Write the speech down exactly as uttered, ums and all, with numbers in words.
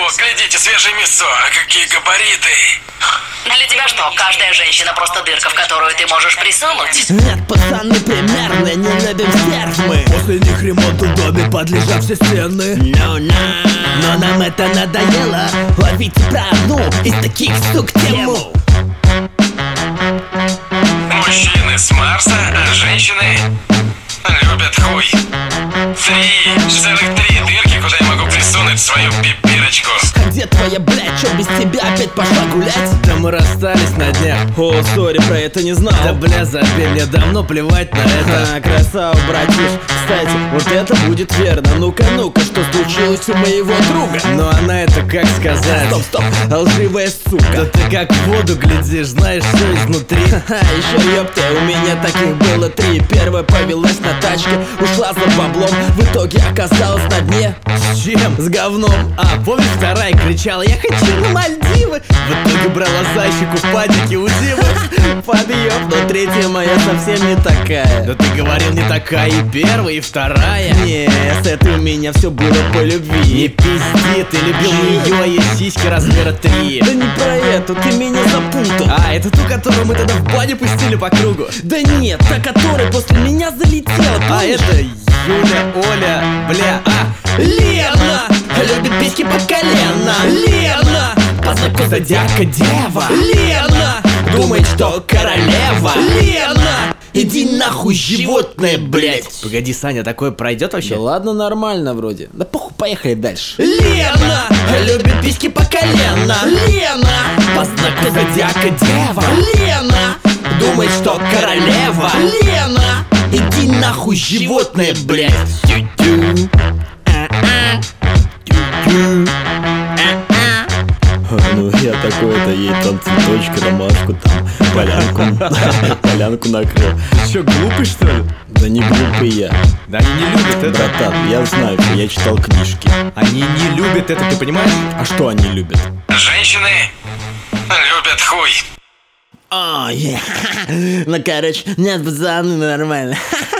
глядите, свежее мясо, а какие габариты. Для тебя что, каждая женщина просто дырка, в которую ты можешь присунуть? Нет, пацаны, примерно не любим стерв мы. После них ремонт в доме подлежат все стены. No, no. Но нам это надоело. Ловите про одну из таких сук тему. Мужчины с Марса, а женщины любят хуй. Три, целых три дырки, куда я могу присунуть свою пипирочку. А где твоя, блядь, чё без тебя опять пошла гулять? Да мы расстались на днях. О, сори, про это не знал. Да бля, забей, мне давно плевать на это. А, красава, братиш. Кстати, вот это будет верно. Ну-ка, ну-ка, что случилось у моего друга? Но она это как сказать? Стоп, стоп, лживая сука. Да ты как в воду глядишь, знаешь все изнутри. Ха-ха, еще ёпта, у меня таких было три. Первая повелась на тачке, ушла за баблом, в итоге оказалась на дне. С чем? С говном. А, помнишь, вторая кричала: я хочу на Мальдивы. В итоге брала зайчику в падике у Димы. Подъёб, но третья моя совсем не такая. Да ты говорил, не такая и первая, и вторая. Не, с этой у меня все было по любви. Не пизди, ты любил ее, а ей сиськи размера три. Да не про эту, ты меня запутал. А, это ту, которую мы тогда в бане пустили по кругу. Да нет, та, которая после меня залетела. А, помнишь? это Юля, Оля, бля, а Лена любит письки по колено. Лена по знаку зодиака дева. Лена думает, что королева. Лена иди нахуй, животное, блять. Погоди, Саня, такое пройдет вообще? Да ладно, нормально вроде. Да похуй, поехали дальше. Лена любит письки по колено. Лена по знаку зодиака дева. Лена думает, что королева. Лена иди нахуй, животное, блять. Тю-тю. Тю-тю. Ну я такой-то ей там цветочку, ромашку, там полянку, полянку накрыл. Ты что, глупый что ли? Да не глупый я. Да они не любят это. Братан, я знаю, что я читал книжки. Они не любят это, ты понимаешь? А что они любят? Женщины любят хуй. О, е. Ну короче, нет, пацаны, нормально.